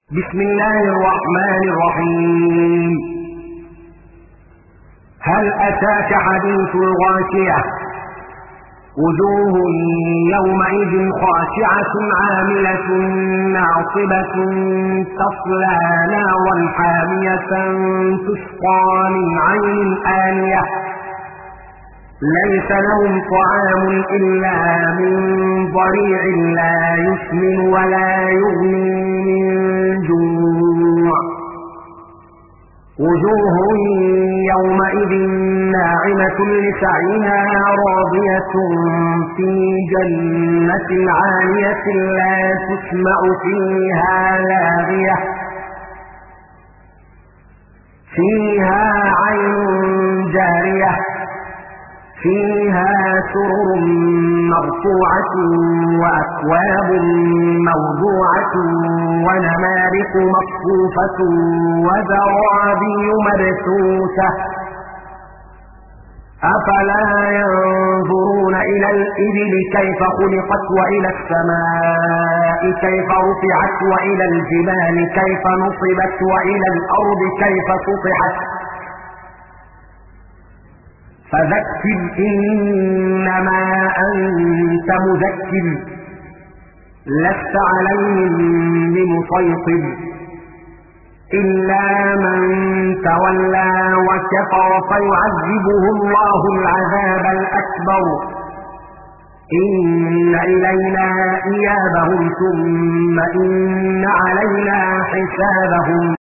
بسم الله الرحمن الرحيم. هل أتاك حديث الغاشية؟ وجوه يومئذ خاشعة عاملة ناصبة تصلى نارا حامية تسقى من عين آنية ليس لهم طعام إلا من ضريع لا يسمن ولا يغني من جوع. وجوه يومئذ ناعمة لسعيها راضية في جنة عالية لا تسمع فيها لاغية فيها عين جارية فيها سرر مرفوعة وأكواب موضوعة ونمارق مصفوفة وزرابي مبثوثة أفلا ينظرون إلى الإبل كيف خلقت وإلى السماء كيف رفعت وإلى الجبال كيف نصبت وإلى الأرض كيف سطحت فذكر إنما أنت مذكر لست عليهم بمسيطر إلا من تولى وكفر فيعذبه الله العذاب الأكبر إن إلينا إيابهم ثم إن علينا حسابهم.